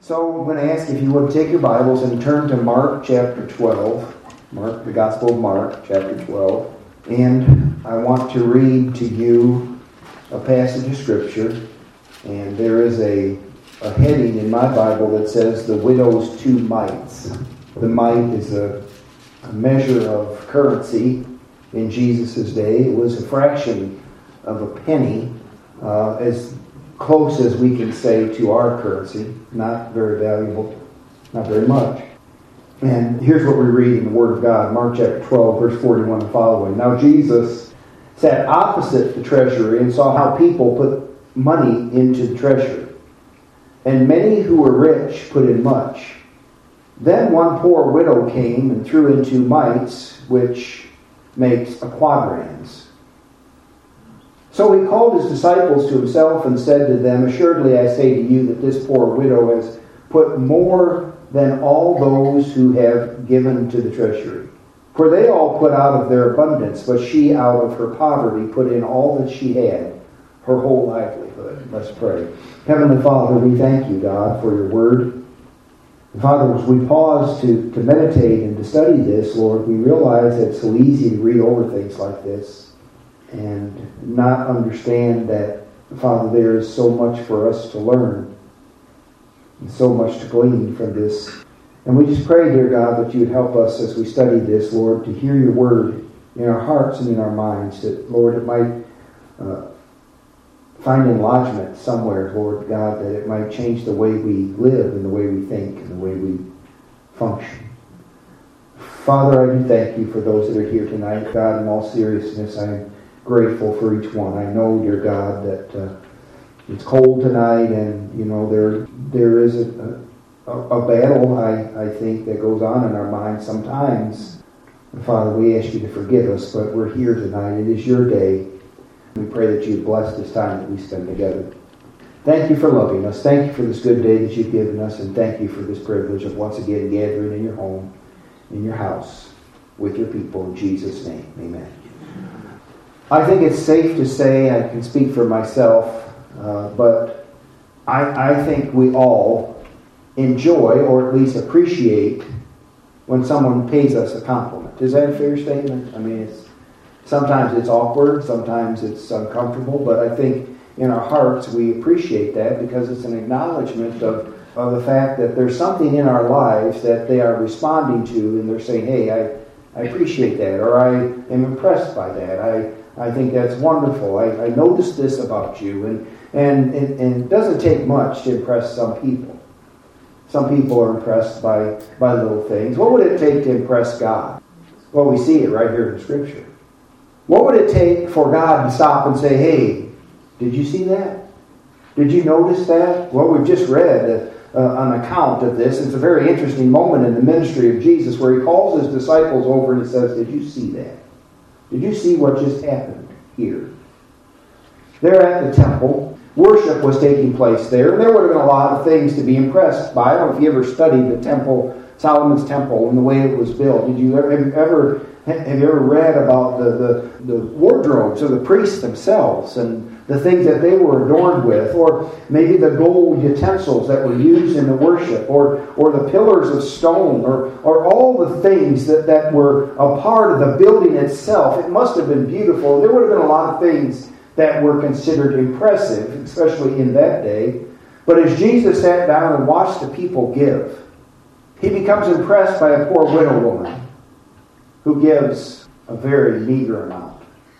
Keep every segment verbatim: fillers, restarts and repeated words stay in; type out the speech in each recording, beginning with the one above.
So I'm going to ask if you would take your Bibles and turn to Mark chapter twelve. Mark, the Gospel of Mark, chapter twelve. And I want to read to you a passage of Scripture. And there is a, a heading in my Bible that says, the widow's two mites. The mite is a, a measure of currency in Jesus' day. It was a fraction of a penny, uh, as close as we can say to our currency. Not very valuable, not very much. And here's what we read in the Word of God, Mark chapter twelve, verse forty-one and following. Now Jesus sat opposite the treasury and saw how people put money into the treasury. And many who were rich put in much. Then one poor widow came and threw into mites, which makes a quadrans. So he called his disciples to himself and said to them, Assuredly I say to you that this poor widow has put more than all those who have given to the treasury. For they all put out of their abundance, but she out of her poverty put in all that she had, her whole livelihood. Let's pray. Heavenly Father, we thank you, God, for your word. Father, as we pause to, to meditate and to study this, Lord, we realize that it's so easy to read over things like this and not understand that, Father, there is so much for us to learn and so much to glean from this. And we just pray, dear God, that you would help us as we study this, Lord, to hear your word in our hearts and in our minds, that, Lord, it might uh, find enlargement somewhere, Lord God, that it might change the way we live and the way we think and the way we function. Father, I do thank you for those that are here tonight. God, in all seriousness, I am grateful for each one. I know, dear God, that uh, it's cold tonight, and you know there there is a, a, a battle, I, I think, that goes on in our minds sometimes. And Father, we ask you to forgive us, but we're here tonight. It is your day. We pray that you bless this time that we spend together. Thank you for loving us. Thank you for this good day that you've given us, and thank you for this privilege of once again gathering in your home, in your house, with your people. In Jesus' name, amen. I think it's safe to say, I can speak for myself, uh, but I, I think we all enjoy, or at least appreciate, when someone pays us a compliment. Is that a fair statement? I mean, it's sometimes it's awkward, sometimes it's uncomfortable, but I think in our hearts we appreciate that because it's an acknowledgement of, of the fact that there's something in our lives that they are responding to, and they're saying, hey, I, I appreciate that, or I am impressed by that. I I think that's wonderful. I, I noticed this about you. And, and, and, and it doesn't take much to impress some people. Some people are impressed by, by little things. What would it take to impress God? Well, we see it right here in Scripture. What would it take for God to stop and say, hey, did you see that? Did you notice that? Well, we've just read uh, an account of this. It's a very interesting moment in the ministry of Jesus where he calls his disciples over and he says, did you see that? Did you see what just happened here? There at the temple, worship was taking place there, and there would have been a lot of things to be impressed by. I don't know if you ever studied the temple, Solomon's temple, and the way it was built. Did you ever, have you ever have you ever read about the, the, the wardrobes of the priests themselves and the things that they were adorned with, or maybe the gold utensils that were used in the worship, or or the pillars of stone, or or all the things that, that were a part of the building itself? It must have been beautiful. There would have been a lot of things that were considered impressive, especially in that day. But as Jesus sat down and watched the people give, he becomes impressed by a poor widow woman who gives a very meager amount.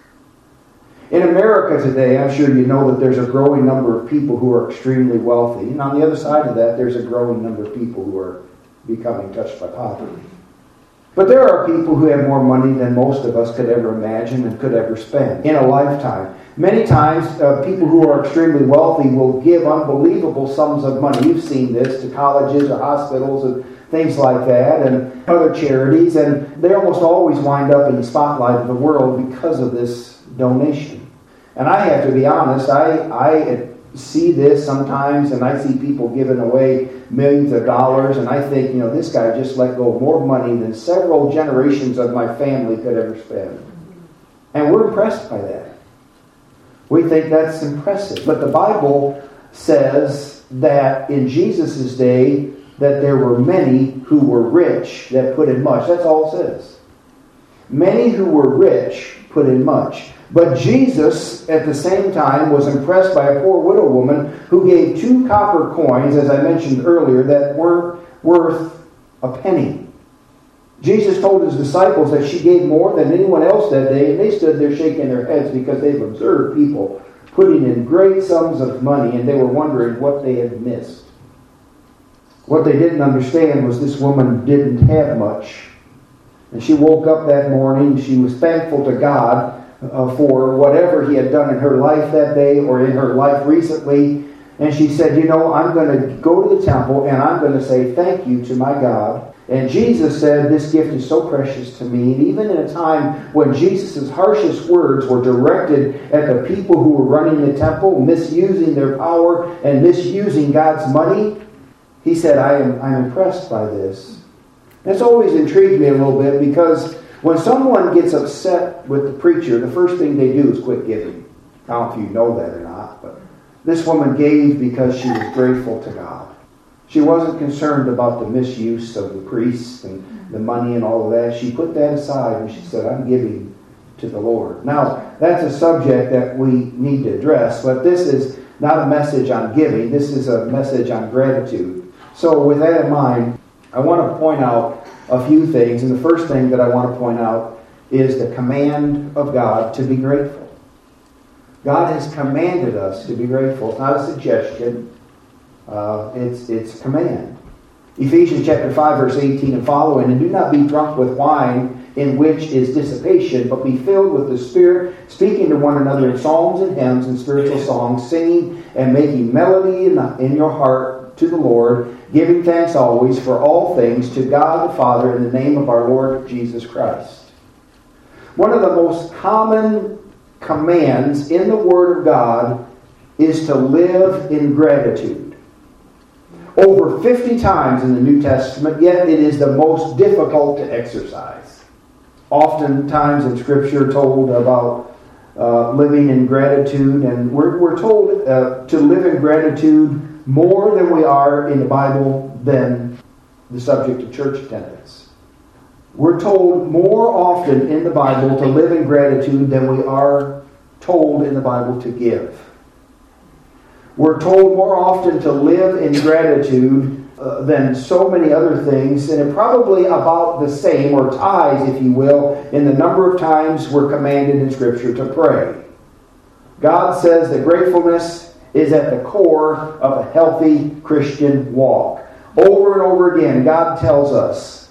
In America today, I'm sure you know that there's a growing number of people who are extremely wealthy. And on the other side of that, there's a growing number of people who are becoming touched by poverty. But there are people who have more money than most of us could ever imagine and could ever spend in a lifetime. Many times, uh, people who are extremely wealthy will give unbelievable sums of money. You've seen this to colleges or hospitals and things like that, and other charities, and they almost always wind up in the spotlight of the world because of this donation. And I have to be honest, I, I see this sometimes, and I see people giving away millions of dollars, and I think, you know, this guy just let go of more money than several generations of my family could ever spend. And we're impressed by that. We think that's impressive. But the Bible says that in Jesus' day that there were many who were rich that put in much. That's all it says. Many who were rich put in much. But Jesus, at the same time, was impressed by a poor widow woman who gave two copper coins, as I mentioned earlier, that were worth a penny. Jesus told his disciples that she gave more than anyone else that day, and they stood there shaking their heads because they've observed people putting in great sums of money, and they were wondering what they had missed. What they didn't understand was this woman didn't have much. And she woke up that morning, she was thankful to God uh, for whatever He had done in her life that day or in her life recently. And she said, you know, I'm going to go to the temple and I'm going to say thank you to my God. And Jesus said, this gift is so precious to me. And even in a time when Jesus' harshest words were directed at the people who were running the temple, misusing their power and misusing God's money, He said, I am I'm impressed by this. That's always intrigued me a little bit because when someone gets upset with the preacher, the first thing they do is quit giving. I don't know if you know that or not, but this woman gave because she was grateful to God. She wasn't concerned about the misuse of the priests and the money and all of that. She put that aside and she said, I'm giving to the Lord. Now, that's a subject that we need to address, but this is not a message on giving. This is a message on gratitude. So with that in mind, I want to point out a few things. And the first thing that I want to point out is the command of God to be grateful. God has commanded us to be grateful. It's not a suggestion. Uh, it's it's a command. Ephesians chapter five, verse eighteen and following, and do not be drunk with wine, in which is dissipation, but be filled with the Spirit, speaking to one another in psalms and hymns and spiritual songs, singing and making melody in, in your heart to the Lord, giving thanks always for all things to God the Father in the name of our Lord Jesus Christ. One of the most common commands in the Word of God is to live in gratitude. Over fifty times in the New Testament, yet it is the most difficult to exercise. Oftentimes in Scripture told about uh, living in gratitude, and we're, we're told uh, to live in gratitude more than we are in the Bible than the subject of church attendance. We're told more often in the Bible to live in gratitude than we are told in the Bible to give. We're told more often to live in gratitude uh, than so many other things, and it probably about the same, or ties, if you will, in the number of times we're commanded in Scripture to pray. God says that gratefulness is at the core of a healthy Christian walk. Over and over again, God tells us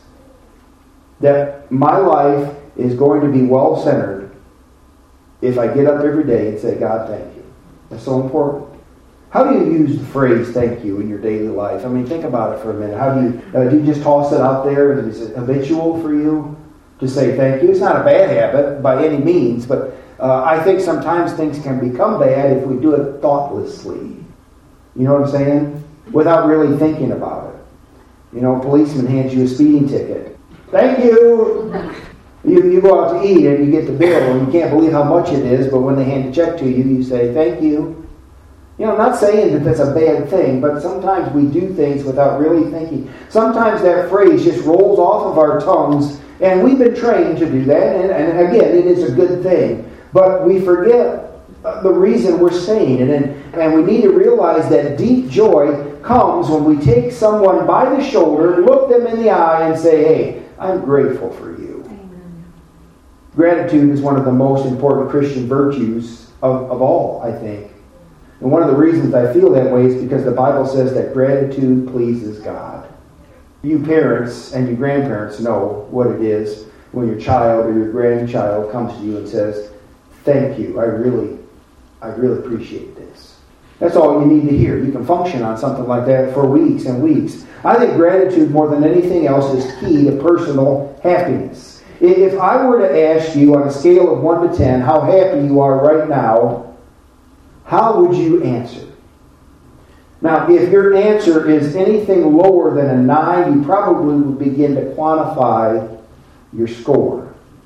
that my life is going to be well-centered if I get up every day and say, God, thank you. That's so important. How do you use the phrase thank you in your daily life? I mean, think about it for a minute. How do you, uh, do you just toss it out there? Is it habitual for you to say thank you? It's not a bad habit by any means, but uh, I think sometimes things can become bad if we do it thoughtlessly. You know what I'm saying? Without really thinking about it. You know, a policeman hands you a speeding ticket. Thank you! You, you go out to eat and you get the bill and you can't believe how much it is, but when they hand a check to you, you say thank you. You know, I'm not saying that that's a bad thing, but sometimes we do things without really thinking. Sometimes that phrase just rolls off of our tongues, and we've been trained to do that, and, and again, it is a good thing. But we forget the reason we're saying it, and, and we need to realize that deep joy comes when we take someone by the shoulder, look them in the eye, and say, hey, I'm grateful for you. Amen. Gratitude is one of the most important Christian virtues of, of all, I think. And one of the reasons I feel that way is because the Bible says that gratitude pleases God. You parents and your grandparents know what it is when your child or your grandchild comes to you and says, thank you, I really, I really appreciate this. That's all you need to hear. You can function on something like that for weeks and weeks. I think gratitude more than anything else is key to personal happiness. If I were to ask you on a scale of one to ten how happy you are right now, how would you answer? Now, if your answer is anything lower than a nine, you probably would begin to quantify your score.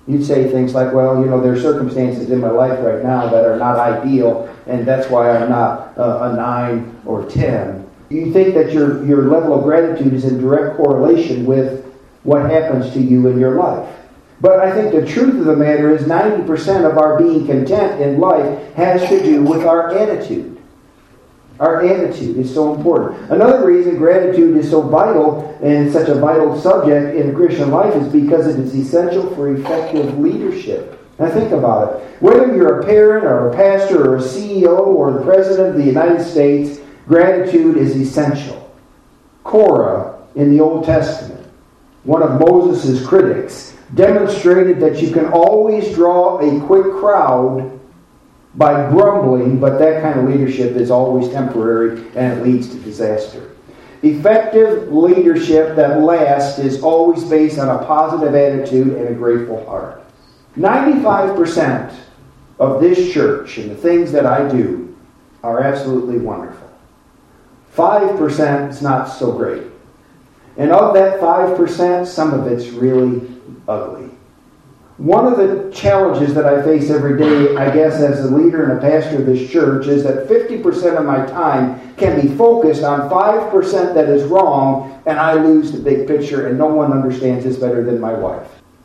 You'd say things like, well, you know, there are circumstances in my life right now that are not ideal, and that's why I'm not uh, a nine or ten. You think that your, your level of gratitude is in direct correlation with what happens to you in your life. But I think the truth of the matter is ninety percent of our being content in life has to do with our attitude. Our attitude is so important. Another reason gratitude is so vital and such a vital subject in Christian life is because it is essential for effective leadership. Now think about it. Whether you're a parent or a pastor or a C E O or the President of the United States, gratitude is essential. Korah in the Old Testament, one of Moses' critics, demonstrated that you can always draw a quick crowd by grumbling, but that kind of leadership is always temporary and it leads to disaster. Effective leadership that lasts is always based on a positive attitude and a grateful heart. ninety-five percent of this church and the things that I do are absolutely wonderful. five percent is not so great. And of that five percent, some of it's really ugly. One of the challenges that I face every day, I guess, as a leader and a pastor of this church, is that fifty percent of my time can be focused on five percent that is wrong, and I lose the big picture, and no one understands this better than my wife.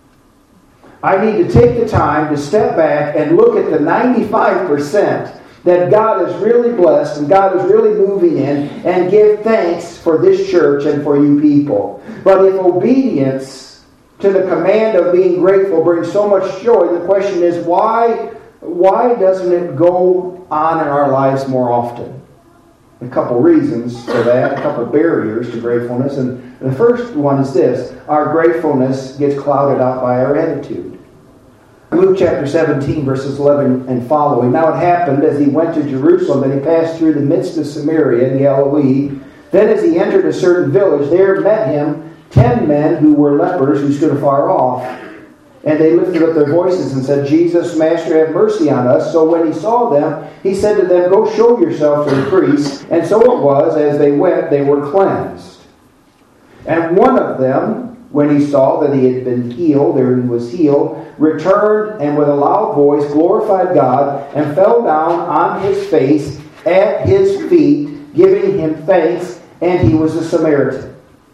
I need to take the time to step back and look at the ninety-five percent that God has really blessed and God is really moving in, and give thanks for this church and for you people. But if obedience to the command of being grateful brings so much joy, the question is, why, why doesn't it go on in our lives more often? A couple reasons for that, a couple barriers to gratefulness. And the first one is this: our gratefulness gets clouded out by our attitude. Luke chapter seventeen, verses eleven and following. Now it happened, as he went to Jerusalem, that he passed through the midst of Samaria and Galilee. Then as he entered a certain village, there met him ten men who were lepers, who stood afar off. And they lifted up their voices and said, Jesus, Master, have mercy on us. So when he saw them, he said to them, Go show yourself to the priests. And so it was, as they went, they were cleansed. And one of them, when he saw that he had been healed, or he was healed, returned and with a loud voice glorified God, and fell down on his face at his feet, giving him thanks, and he was a Samaritan.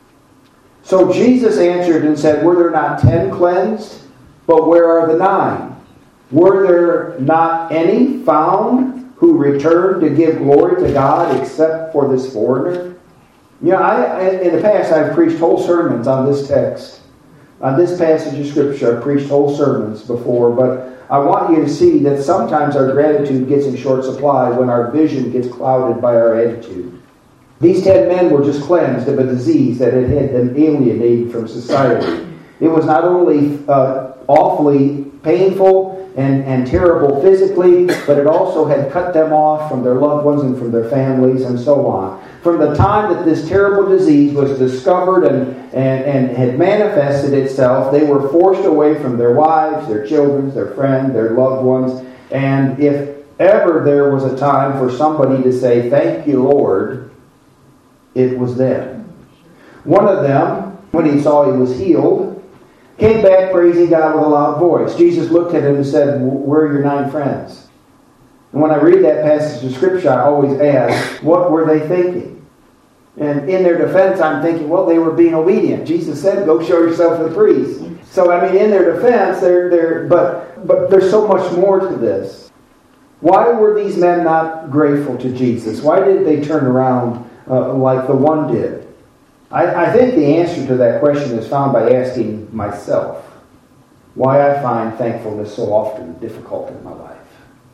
So Jesus answered and said, Were there not ten cleansed? But where are the nine? Were there not any found who returned to give glory to God except for this foreigner? You know, I, in the past I've preached whole sermons on this text. On this passage of Scripture, I've preached whole sermons before, but I want you to see that sometimes our gratitude gets in short supply when our vision gets clouded by our attitude. These ten men were just cleansed of a disease that had had them alienated from society. It was not only uh, awfully painful and, and terrible physically, but it also had cut them off from their loved ones and from their families and so on. From the time that this terrible disease was discovered and, and, and had manifested itself, they were forced away from their wives, their children, their friends, their loved ones. And if ever there was a time for somebody to say, Thank you, Lord, it was then. One of them, when he saw he was healed, came back praising God with a loud voice. Jesus looked at him and said, Where are your nine friends? And when I read that passage of Scripture, I always ask, what were they thinking? And in their defense, I'm thinking, well, they were being obedient. Jesus said, Go show yourself to the priest. So, I mean, in their defense, they're, they're, but, but there's so much more to this. Why were these men not grateful to Jesus? Why did they turn around Uh, like the one did? I, I think the answer to that question is found by asking myself why I find thankfulness so often difficult in my life.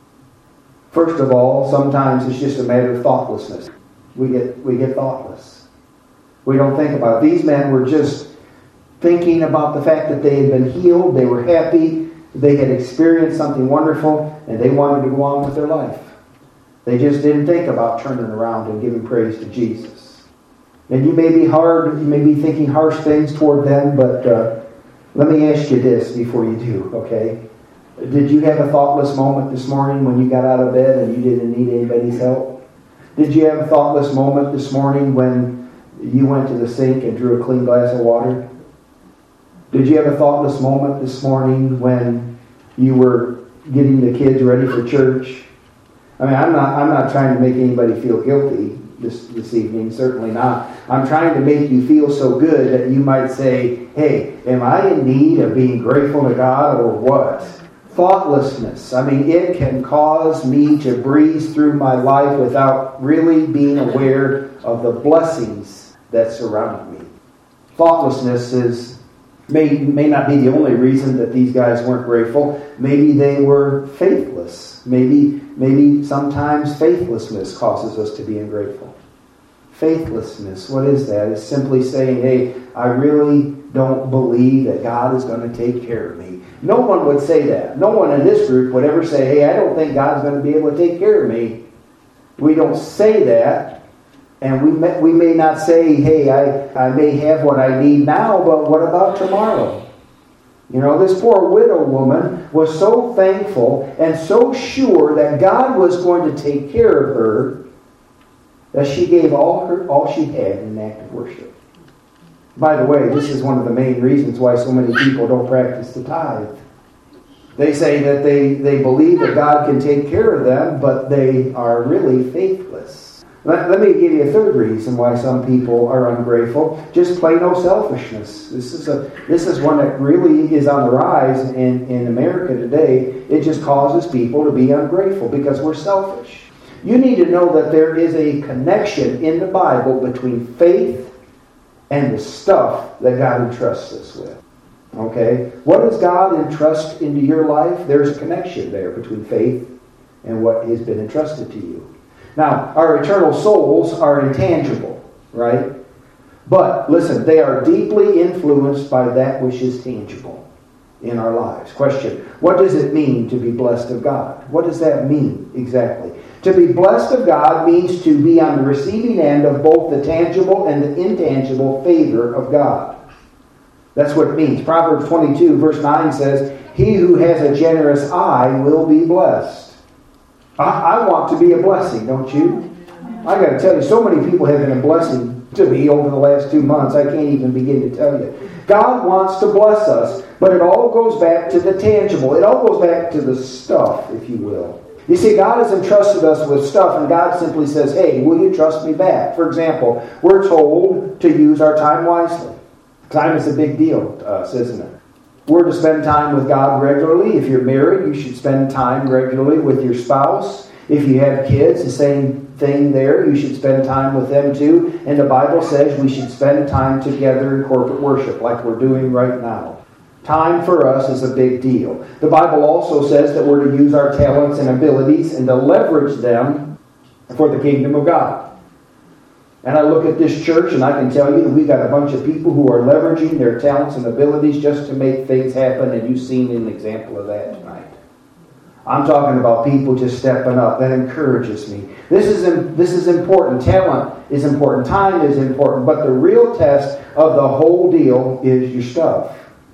First of all, sometimes it's just a matter of thoughtlessness. We get we get thoughtless. We don't think about it. These men were just thinking about the fact that they had been healed, they were happy, they had experienced something wonderful, and they wanted to go on with their life. They just didn't think about turning around and giving praise to Jesus. And you may be hard, you may be thinking harsh things toward them, but uh, let me ask you this before you do, okay? Did you have a thoughtless moment this morning when you got out of bed and you didn't need anybody's help? Did you have a thoughtless moment this morning when you went to the sink and drew a clean glass of water? Did you have a thoughtless moment this morning when you were getting the kids ready for church? I mean, I'm not I'm not trying to make anybody feel guilty this, this evening, certainly not. I'm trying to make you feel so good that you might say, hey, am I in need of being grateful to God or what? Thoughtlessness. I mean, it can cause me to breeze through my life without really being aware of the blessings that surround me. Thoughtlessness is may, may not be the only reason that these guys weren't grateful. Maybe they were faithless. Maybe, maybe sometimes faithlessness causes us to be ungrateful. Faithlessness, what is that? It's simply saying, hey, I really don't believe that God is going to take care of me. No one would say that. No one in this group would ever say, hey, I don't think God's going to be able to take care of me. We don't say that. And we may, we may not say, hey, I, I may have what I need now, but what about tomorrow? You know, this poor widow woman was so thankful and so sure that God was going to take care of her that she gave all her all she had in an act of worship. By the way, this is one of the main reasons why so many people don't practice the tithe. They say that they, they believe that God can take care of them, but they are really faithless. Let, let me give you a third reason why some people are ungrateful. Just plain old selfishness. This is a this is one that really is on the rise in, in America today. It just causes people to be ungrateful because we're selfish. You need to know that there is a connection in the Bible between faith and the stuff that God entrusts us with. Okay? What does God entrust into your life? There's a connection there between faith and what has been entrusted to you. Now, our eternal souls are intangible, right? But, listen, they are deeply influenced by that which is tangible in our lives. Question, what does it mean to be blessed of God? What does that mean exactly? To be blessed of God means to be on the receiving end of both the tangible and the intangible favor of God. That's what it means. Proverbs twenty-two, verse nine says, he who has a generous eye will be blessed. I, I want to be a blessing, don't you? I got to tell you, so many people have been a blessing to me over the last two months. I can't even begin to tell you. God wants to bless us, but it all goes back to the tangible. It all goes back to the stuff, if you will. You see, God has entrusted us with stuff, and God simply says, hey, will you trust me back? For example, we're told to use our time wisely. Time is a big deal to us, isn't it? We're to spend time with God regularly. If you're married, you should spend time regularly with your spouse. If you have kids, the same thing there. You should spend time with them too. And the Bible says we should spend time together in corporate worship like we're doing right now. Time for us is a big deal. The Bible also says that we're to use our talents and abilities and to leverage them for the kingdom of God. And I look at this church and I can tell you that we've got a bunch of people who are leveraging their talents and abilities just to make things happen, and you've seen an example of that tonight. I'm talking about people just stepping up. That encourages me. This is this is important. Talent is important. Time is important. But the real test of the whole deal is your stuff.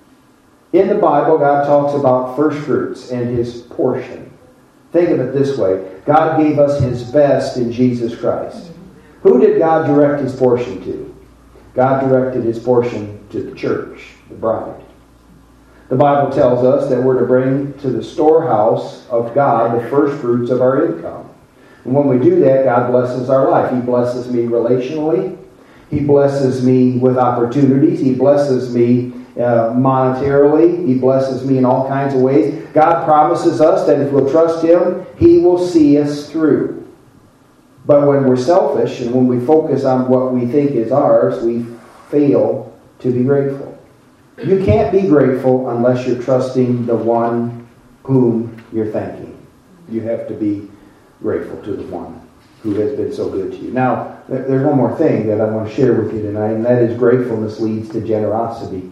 In the Bible, God talks about first fruits and His portion. Think of it this way. God gave us His best in Jesus Christ. Who did God direct His portion to? God directed His portion to the church, the bride. The Bible tells us that we're to bring to the storehouse of God the first fruits of our income. And when we do that, God blesses our life. He blesses me relationally. He blesses me with opportunities. He blesses me uh, monetarily. He blesses me in all kinds of ways. God promises us that if we'll trust Him, He will see us through. But when we're selfish and when we focus on what we think is ours, we fail to be grateful. You can't be grateful unless you're trusting the one whom you're thanking. You have to be grateful to the one who has been so good to you. Now, there's one more thing that I want to share with you tonight, and that is gratefulness leads to generosity.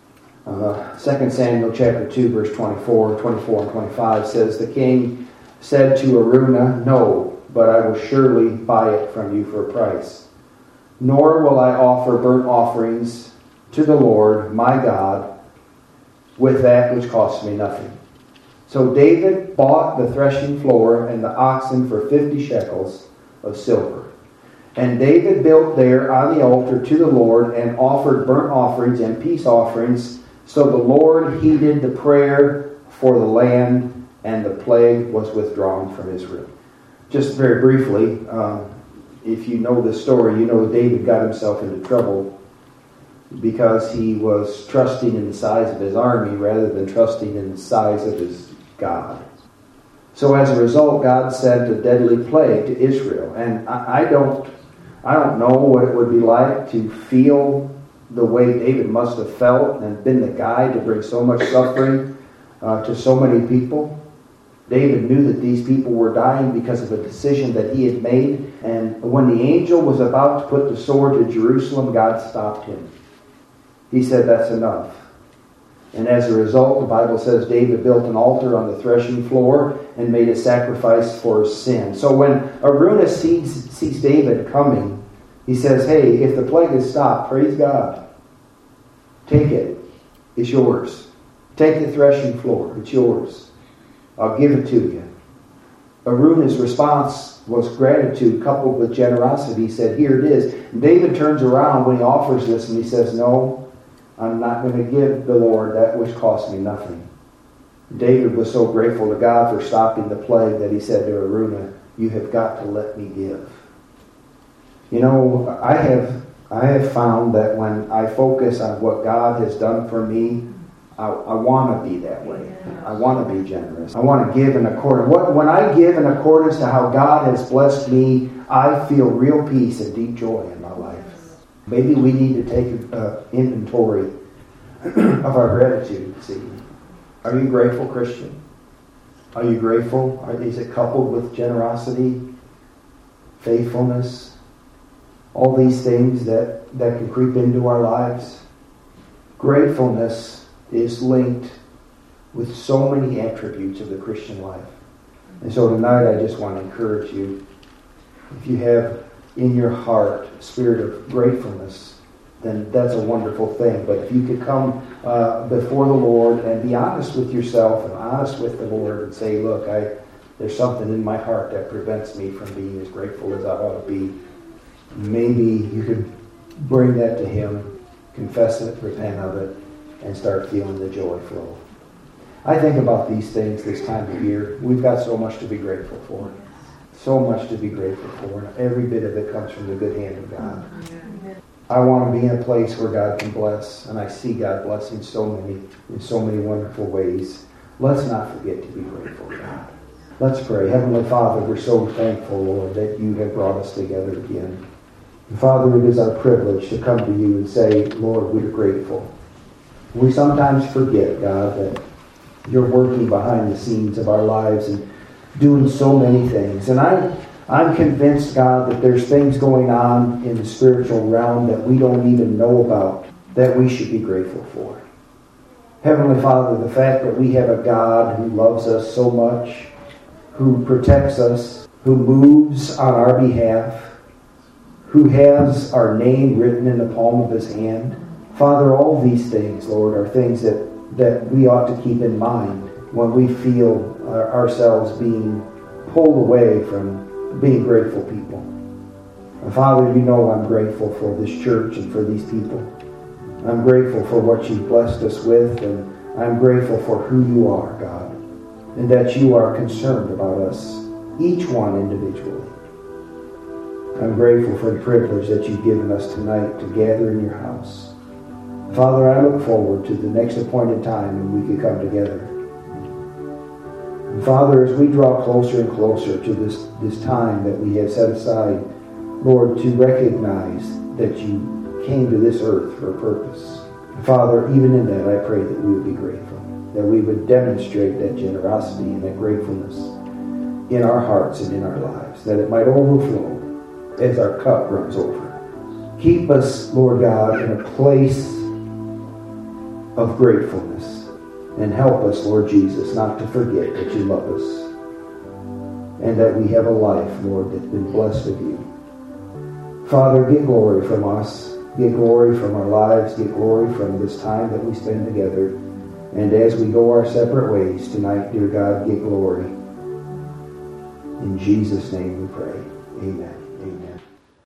Uh, Second Samuel chapter two, verse twenty-four, twenty-four and twenty-five says, the king said to Araunah, no, but I will surely buy it from you for a price. Nor will I offer burnt offerings to the Lord my God with that which costs me nothing. So David bought the threshing floor and the oxen for fifty shekels of silver. And David built there on the altar to the Lord and offered burnt offerings and peace offerings So the Lord heeded the prayer for the land, and the plague was withdrawn from Israel. Just very briefly, um, if you know this story, you know David got himself into trouble because he was trusting in the size of his army rather than trusting in the size of his God. So as a result, God sent a deadly plague to Israel. And I, I don't I don't know what it would be like to feel the way David must have felt and been the guy to bring so much suffering uh, to so many people. David knew that these people were dying because of a decision that he had made. And when the angel was about to put the sword to Jerusalem, God stopped him. He said, that's enough. And as a result, the Bible says David built an altar on the threshing floor and made a sacrifice for his sin. So when Araunah sees, sees David coming, he says, hey, if the plague has stopped, praise God. Take it. It's yours. Take the threshing floor. It's yours. I'll give it to you. Araunah's response was gratitude coupled with generosity. He said, here it is. And David turns around when he offers this and he says, no, I'm not going to give the Lord that which cost me nothing. David was so grateful to God for stopping the plague that he said to Araunah, you have got to let me give. You know, I have I have found that when I focus on what God has done for me, I, I want to be that way. I want to be generous. I want to give in accordance. What, when I give in accordance to how God has blessed me, I feel real peace and deep joy in my life. Maybe we need to take an uh, inventory of our gratitude this evening. Are you grateful, Christian? Are you grateful? Are, is it coupled with generosity, faithfulness? All these things that, that can creep into our lives. Gratefulness is linked with so many attributes of the Christian life. And so tonight I just want to encourage you, if you have in your heart a spirit of gratefulness, then that's a wonderful thing. But if you could come uh, before the Lord and be honest with yourself and honest with the Lord and say, look, I there's something in my heart that prevents me from being as grateful as I ought to be. Maybe you could bring that to Him, confess it, repent of it, and start feeling the joy flow. I think about these things this time of year. We've got so much to be grateful for. So much to be grateful for. And every bit of it comes from the good hand of God. I want to be in a place where God can bless. And I see God blessing so many, in so many wonderful ways. Let's not forget to be grateful, God. Let's pray. Heavenly Father, we're so thankful, Lord, that you have brought us together again. And Father, it is our privilege to come to you and say, Lord, we're grateful. We sometimes forget, God, that you're working behind the scenes of our lives and doing so many things. And I'm, I'm convinced, God, that there's things going on in the spiritual realm that we don't even know about that we should be grateful for. Heavenly Father, the fact that we have a God who loves us so much, who protects us, who moves on our behalf, who has our name written in the palm of His hand. Father, all these things, Lord, are things that, that we ought to keep in mind when we feel our, ourselves being pulled away from being grateful people. And Father, you know I'm grateful for this church and for these people. I'm grateful for what you've blessed us with, and I'm grateful for who you are, God, and that you are concerned about us, each one individually. I'm grateful for the privilege that you've given us tonight to gather in your house. Father, I look forward to the next appointed time when we can come together. And Father, as we draw closer and closer to this, this time that we have set aside, Lord, to recognize that you came to this earth for a purpose. And Father, even in that, I pray that we would be grateful, that we would demonstrate that generosity and that gratefulness in our hearts and in our lives, that it might overflow as our cup runs over. Keep us, Lord God, in a place of gratefulness, and help us, Lord Jesus, not to forget that you love us and that we have a life, Lord, that's been blessed of you. Father, get glory from us, get glory from our lives, get glory from this time that we spend together, and as we go our separate ways tonight, dear God, get glory. In Jesus' name we pray. Amen.